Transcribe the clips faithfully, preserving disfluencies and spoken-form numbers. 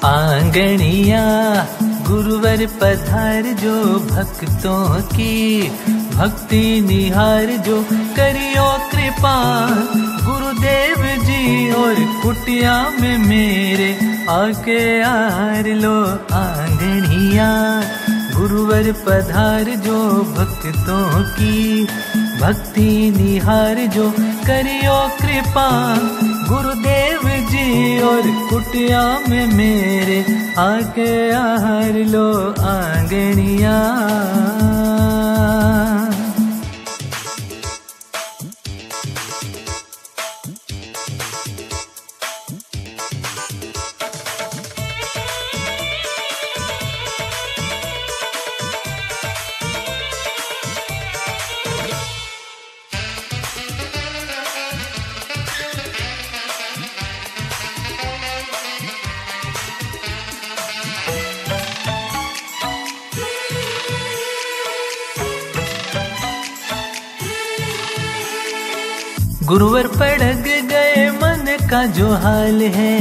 आंगनिया गुरुवर पधार जो भक्तों की भक्ति निहार जो करियो कृपा गुरुदेव जी और कुटिया में मेरे आके आर लो आंगनिया गुरुवर पधार जो भक्तों की भक्ति निहार जो करियो कृपा गुरुदेव जी और कुटिया में मेरे आके आर लो आंगनिया। गुरुवर पड़ग गए मन का जो हाल है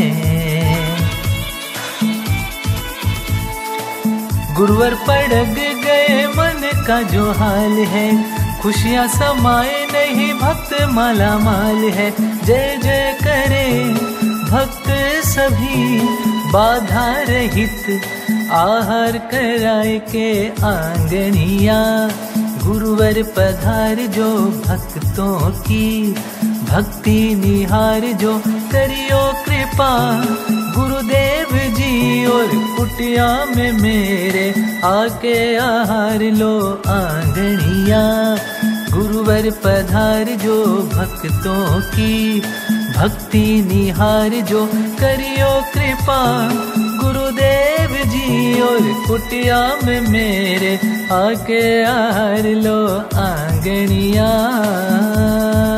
गुरुवर पड़ग गए मन का जो हाल है खुशियाँ समाए नहीं भक्त माला माल है जय जय करे भक्त सभी बाधा रहित आहार कराए के आंगनिया गुरुवर पधार जो भक्तों की भक्ति निहार जो करियो कृपा गुरुदेव जी और कुटिया में मेरे आके आहार लो आंगनिया गुरुवर पधार जो भक्तों की भक्ति निहार जो करियो कृपा गुरुदेव जी और कुटिया में मेरे आके आहार लो आंगनिया।